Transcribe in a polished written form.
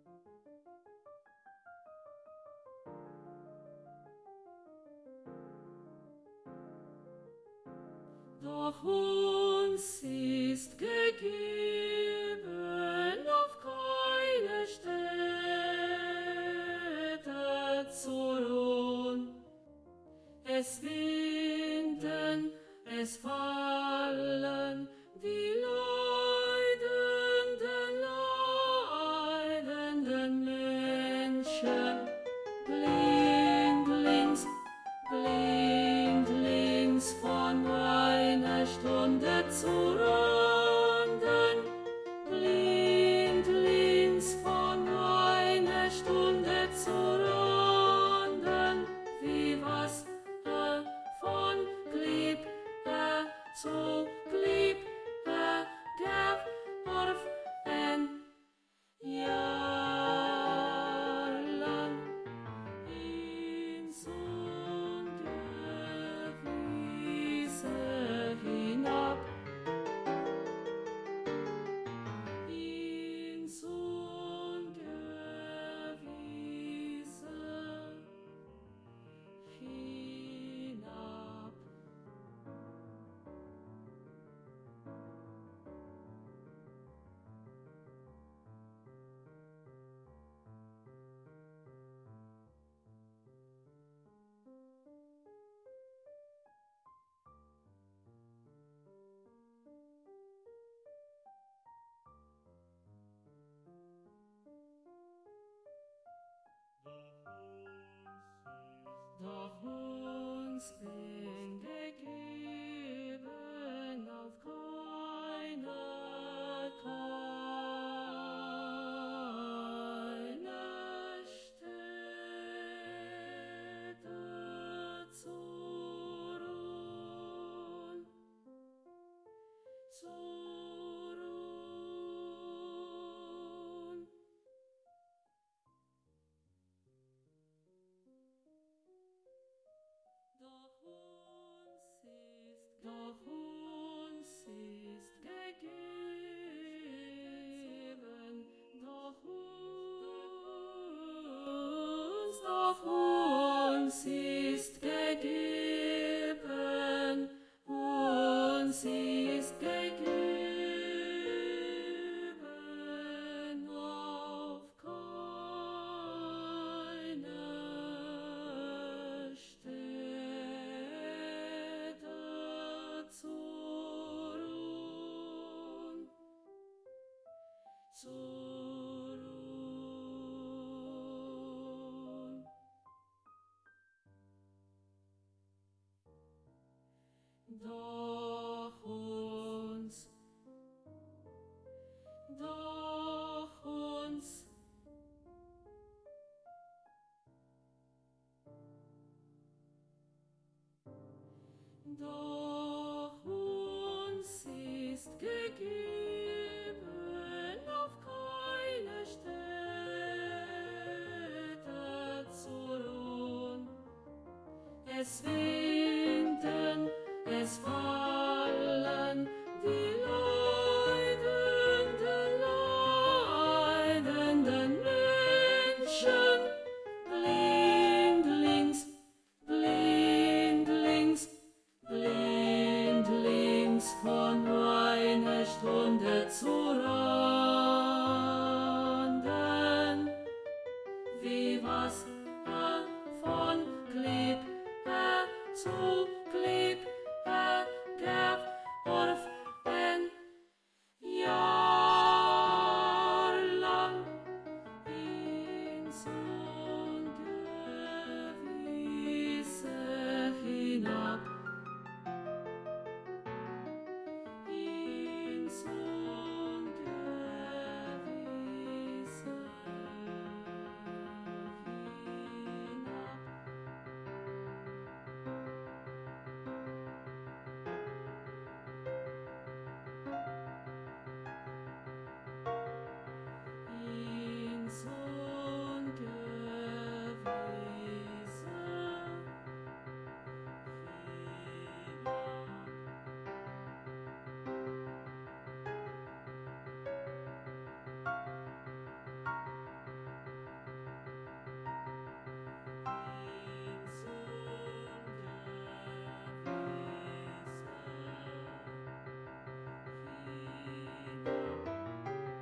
Doch uns ist gegeben auf keine Stätte zu ruhen. Es winden, es fallen die leidenden Menschen, blindlings von einer Stunde zu runden, blindlings von einer Stunde zu runden, wie was von Glück zu Glück geworfen, jahrelang ins Ungewisse hinab, ins Ungewisse hinab. Doch uns bin gegeben auf keine Stätte zu ruhen, zu ruhen. Doch uns ist gegeben, doch uns ist gegeben, uns ist gegeben auf keine Stätte zu ruhen, zu ruhen. Doch uns, doch uns, doch uns ist gegeben auf keine Stätte zu ruhen. Es winden, es fallen